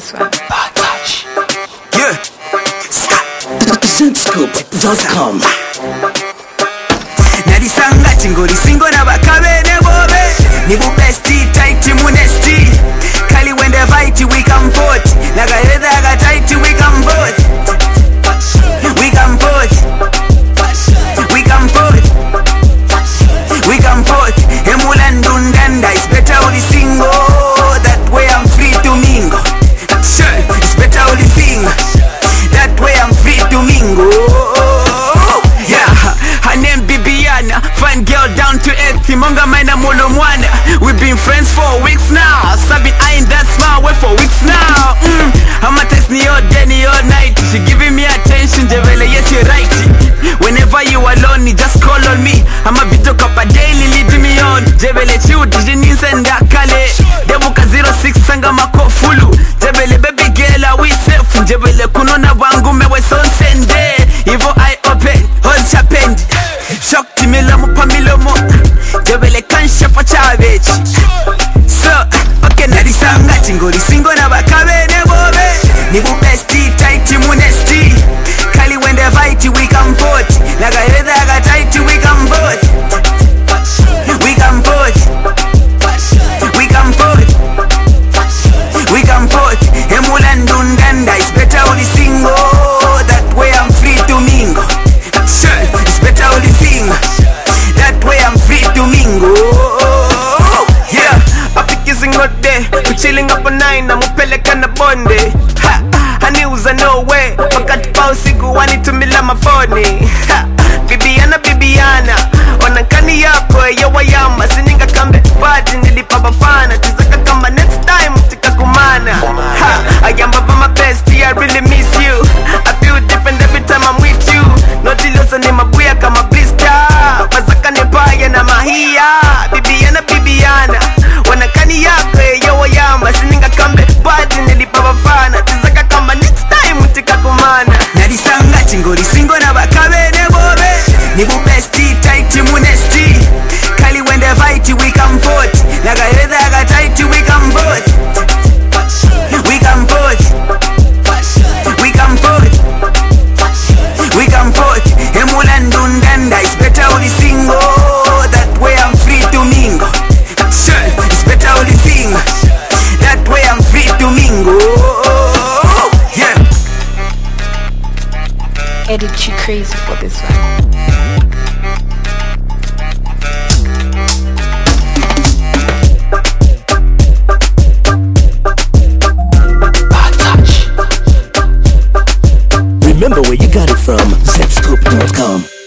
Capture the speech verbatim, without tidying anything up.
this one. Bad touch. Yeah. Zscoop dot com. Narisanga chingori singo na bakabene bobe. Nibu besti tight munesti. Kali when they fight we come vote. Naga heda aga tight we come vote. We come vote. We come vote. We come vote. Emulandu ndanda. It's better only single. That way I'm free to mingle. Sure, it's better only sing. That way I'm free to mingle. Yeah, her name Bibiana, fine girl down to earth. Timonga mina molo mwana. We've been friends for weeks now. So I've been eyeing that smile way for weeks now. Mm. I'ma text me all day, all night. She giving me attention, Jevele, yes you're right. Whenever you alone, you just call on me. I'ma be talk up a daily, leading me on. Jevele chiu, dijini senda kale. Debuka zero six sanga mako fulu. Jevele baby girl, I we safe. Jevele kunona wangu mewe son sende. Ivo I open, hold chapend. Shock timila mupa milomo. Jevele kansha for chavechi. So, okay narisanga chingori singo na bakabene bobe. Nibu besti tight munesti. Kali when they fight we come vote. Naga heda aga tight we come vote. We come vote. We come vote. We come vote. Emulandu ndanda. It's better only single. That way I'm free to mingle. Sure, it's better only sing. That way I'm free to mingle. Yeah, I pick a single day. We chilling up a nine. I'm upeleka na bonde. Ha, haniuza no way. Wakati pa usiku wanitumila mafoni. Ha, Bibiana Bibiana. Onakani yako ya wayama. Sininga kambe party nilipa bafana. Tizaka kama next time tika kumana. Ha, I am baba my bestie, I really miss you. I feel different every time I'm with you. No dilosa ni mabuya kama blister. Mazaka ni baya na mahia. Bibiana Bibiana. Onakani yako ya wayama. Sininga kambe party nilipa bafana. Tizaka kama next time tika kumana. Narisanga chingori singo na bakabene bobe. Nibu besti tight munesti. Kali when they fight we come vote. Naga heda aga tight we come vote. We come vote. We come vote. We come vote. Emulandu ndanda. It's better only single. That way I'm free to mingle. Sure, it's better only sing. That way I'm free to mingle. Yeah. Edit you crazy for this one. Remember where you got it from. Zscoop dot com.